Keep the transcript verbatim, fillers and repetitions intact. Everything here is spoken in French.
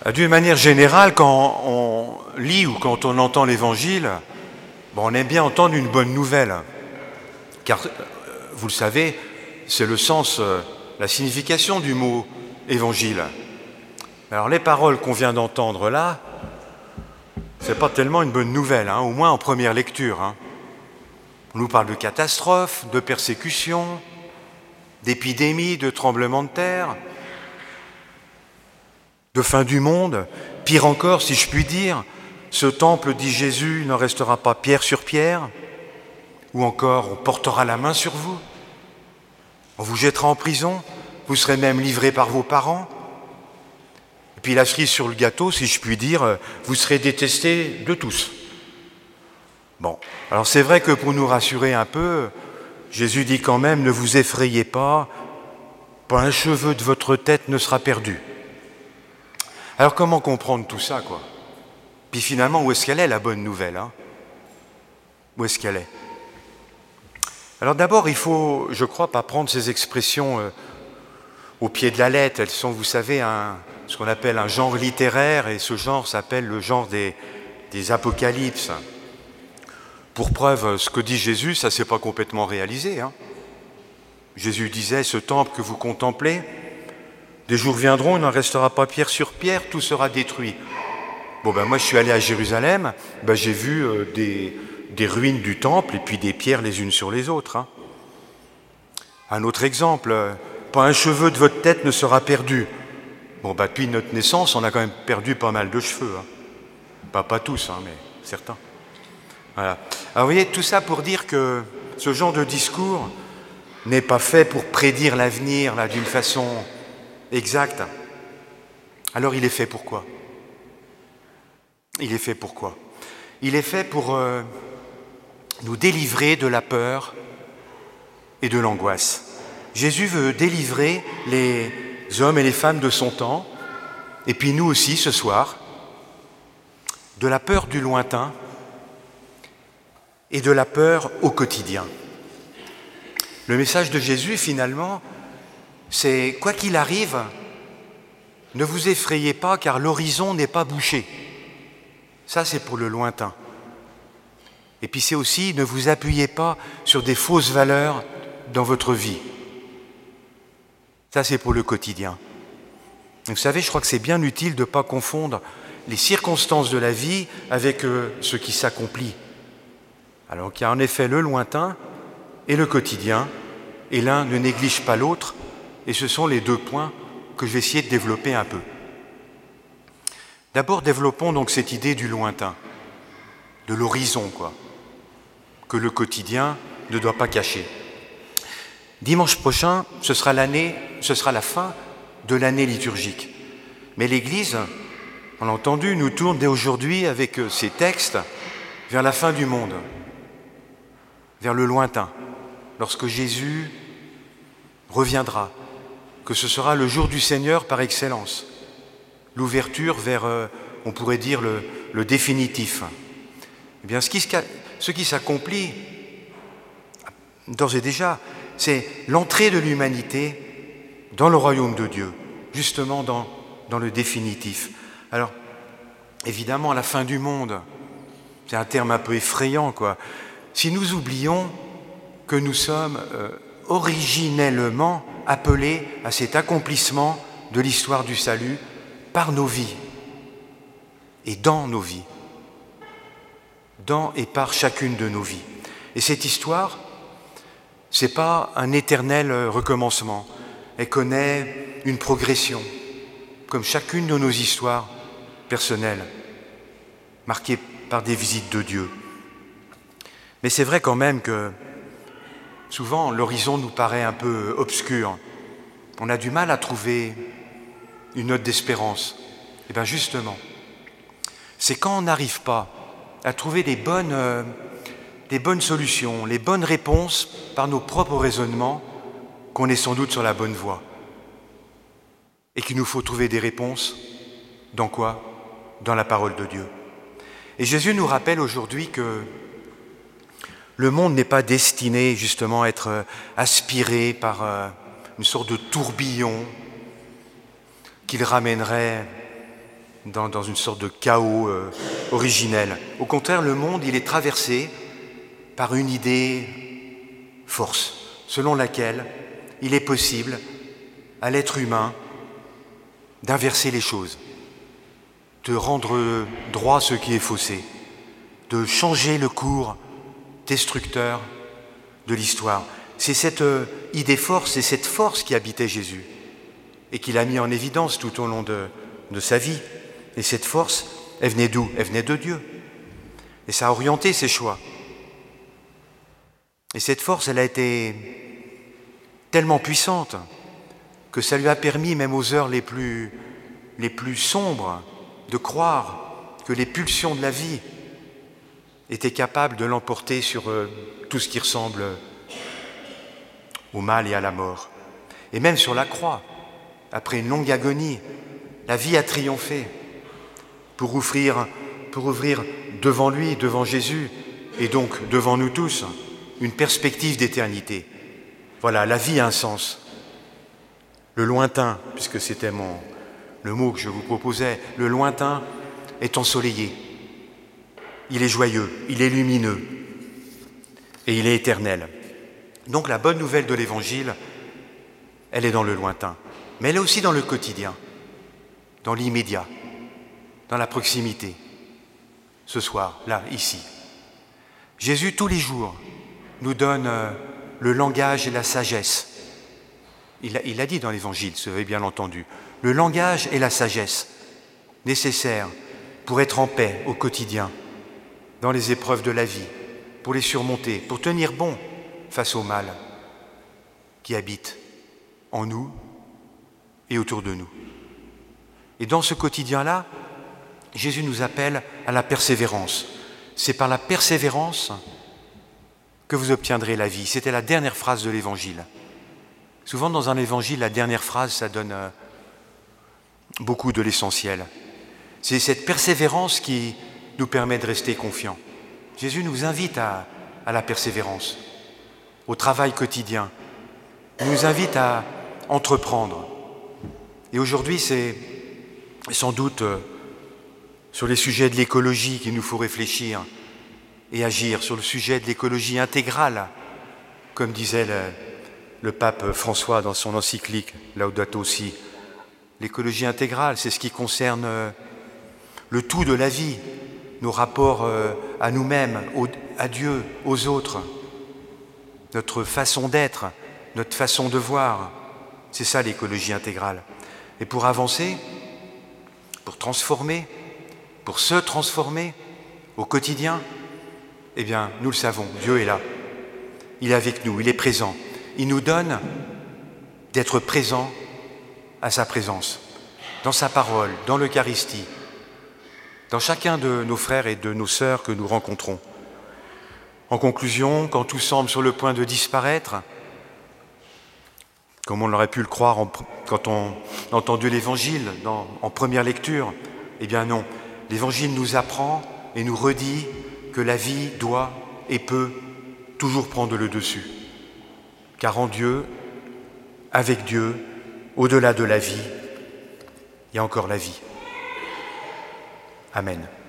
D'une manière générale, quand on lit ou quand on entend l'Évangile, bon, on aime bien entendre une bonne nouvelle. Car, vous le savez, c'est le sens, la signification du mot « évangile ». Alors les paroles qu'on vient d'entendre là, c'est pas tellement une bonne nouvelle, hein, au moins en première lecture. Hein. On nous parle de catastrophes, de persécutions, d'épidémies, de tremblements de terre, de fin du monde. Pire encore, si je puis dire, ce temple, dit Jésus, n'en restera pas pierre sur pierre. Ou encore, on portera la main sur vous, on vous jettera en prison, vous serez même livré par vos parents. Et puis la cerise sur le gâteau, si je puis dire, vous serez détesté de tous. Bon, alors c'est vrai que pour nous rassurer un peu, Jésus dit quand même, ne vous effrayez pas, pas un cheveu de votre tête ne sera perdu. Alors comment comprendre tout ça, quoi? Puis finalement, où est-ce qu'elle est, la bonne nouvelle, hein? Où est-ce qu'elle est? Alors d'abord, il faut, je crois, pas prendre ces expressions euh, au pied de la lettre. Elles sont, vous savez, un, ce qu'on appelle un genre littéraire, et ce genre s'appelle le genre des, des apocalypses. Pour preuve, ce que dit Jésus, ça ne s'est pas complètement réalisé. Hein. Jésus disait, ce temple que vous contemplez, des jours viendront, il n'en restera pas pierre sur pierre, tout sera détruit. Bon, ben moi je suis allé à Jérusalem, ben, j'ai vu euh, des... des ruines du temple et puis des pierres les unes sur les autres. Hein. Un autre exemple, pas un cheveu de votre tête ne sera perdu. Bon, bah, depuis notre naissance, on a quand même perdu pas mal de cheveux. Hein. Pas, pas tous, hein, mais certains. Voilà. Alors vous voyez, tout ça pour dire que ce genre de discours n'est pas fait pour prédire l'avenir là, d'une façon exacte. Alors il est fait pourquoi ? Il est fait pourquoi ? Il est fait pour... Euh, nous délivrer de la peur et de l'angoisse. Jésus veut délivrer les hommes et les femmes de son temps, et puis nous aussi ce soir, de la peur du lointain et de la peur au quotidien. Le message de Jésus, finalement, c'est quoi qu'il arrive, ne vous effrayez pas car l'horizon n'est pas bouché. Ça, c'est pour le lointain. Et puis c'est aussi, ne vous appuyez pas sur des fausses valeurs dans votre vie. Ça, c'est pour le quotidien. Vous savez, je crois que c'est bien utile de ne pas confondre les circonstances de la vie avec euh, ce qui s'accomplit. Alors qu'il y a en effet le lointain et le quotidien, et l'un ne néglige pas l'autre, et ce sont les deux points que je vais essayer de développer un peu. D'abord, développons donc cette idée du lointain, de l'horizon, quoi, que le quotidien ne doit pas cacher. Dimanche prochain, ce sera l'année, ce sera la fin de l'année liturgique. Mais l'Église, on l'a entendu, nous tourne dès aujourd'hui avec ces textes vers la fin du monde, vers le lointain, lorsque Jésus reviendra, que ce sera le jour du Seigneur par excellence, l'ouverture vers, euh, on pourrait dire, le, le définitif. Eh bien, ce qui, ce qui s'accomplit, d'ores et déjà, c'est l'entrée de l'humanité dans le royaume de Dieu, justement dans, dans le définitif. Alors, évidemment, la fin du monde, c'est un terme un peu effrayant, quoi. Si nous oublions que nous sommes euh, originellement appelés à cet accomplissement de l'histoire du salut par nos vies et dans nos vies, dans et par chacune de nos vies. Et cette histoire, ce n'est pas un éternel recommencement. Elle connaît une progression, comme chacune de nos histoires personnelles, marquées par des visites de Dieu. Mais c'est vrai quand même que souvent l'horizon nous paraît un peu obscur. On a du mal à trouver une note d'espérance. Et bien justement, c'est quand on n'arrive pas à trouver des bonnes, euh, des bonnes solutions, les bonnes réponses par nos propres raisonnements, qu'on est sans doute sur la bonne voie. Et qu'il nous faut trouver des réponses dans quoi ? Dans la parole de Dieu. Et Jésus nous rappelle aujourd'hui que le monde n'est pas destiné justement à être aspiré par euh, une sorte de tourbillon qu'il ramènerait dans, dans une sorte de chaos euh, originel. Au contraire, le monde, il est traversé par une idée force, selon laquelle il est possible à l'être humain d'inverser les choses, de rendre droit ce qui est faussé, de changer le cours destructeur de l'histoire. C'est cette euh, idée force, c'est cette force qui habitait Jésus et qu'il a mis en évidence tout au long de, de sa vie. Et cette force, elle venait d'où? Elle venait de Dieu. Et ça a orienté ses choix. Et cette force, elle a été tellement puissante que ça lui a permis, même aux heures les plus, les plus sombres, de croire que les pulsions de la vie étaient capables de l'emporter sur euh, tout ce qui ressemble au mal et à la mort. Et même sur la croix, après une longue agonie, la vie a triomphé pour ouvrir, pour ouvrir devant lui, devant Jésus, et donc devant nous tous, une perspective d'éternité. Voilà, la vie a un sens. Le lointain, puisque c'était mon, le mot que je vous proposais, le lointain est ensoleillé. Il est joyeux, il est lumineux et il est éternel. Donc la bonne nouvelle de l'Évangile, elle est dans le lointain, mais elle est aussi dans le quotidien, dans l'immédiat, dans la proximité, ce soir, là, ici. Jésus, tous les jours, nous donne euh, le langage et la sagesse. Il a, il a dit dans l'Évangile, vous avez bien entendu, le langage et la sagesse nécessaires pour être en paix au quotidien, dans les épreuves de la vie, pour les surmonter, pour tenir bon face au mal qui habite en nous et autour de nous. Et dans ce quotidien-là, Jésus nous appelle à la persévérance. C'est par la persévérance que vous obtiendrez la vie. C'était la dernière phrase de l'Évangile. Souvent dans un Évangile, la dernière phrase, ça donne euh, beaucoup de l'essentiel. C'est cette persévérance qui nous permet de rester confiants. Jésus nous invite à, à la persévérance, au travail quotidien. Il nous invite à entreprendre. Et aujourd'hui, c'est sans doute euh, sur les sujets de l'écologie qu'il nous faut réfléchir et agir, sur le sujet de l'écologie intégrale, comme disait le, le pape François dans son encyclique Laudato Si. L'écologie intégrale, c'est ce qui concerne euh, le tout de la vie, nos rapports euh, à nous-mêmes, au, à Dieu, aux autres, notre façon d'être, notre façon de voir. C'est ça l'écologie intégrale. Et pour avancer, pour transformer, pour se transformer au quotidien, eh bien, nous le savons, Dieu est là. Il est avec nous, il est présent. Il nous donne d'être présents à sa présence, dans sa parole, dans l'Eucharistie, dans chacun de nos frères et de nos sœurs que nous rencontrons. En conclusion, quand tout semble sur le point de disparaître, comme on aurait pu le croire en, quand on a entendu l'Évangile dans, en première lecture, eh bien non, l'Évangile nous apprend et nous redit que la vie doit et peut toujours prendre le dessus. Car en Dieu, avec Dieu, au-delà de la vie, il y a encore la vie. Amen.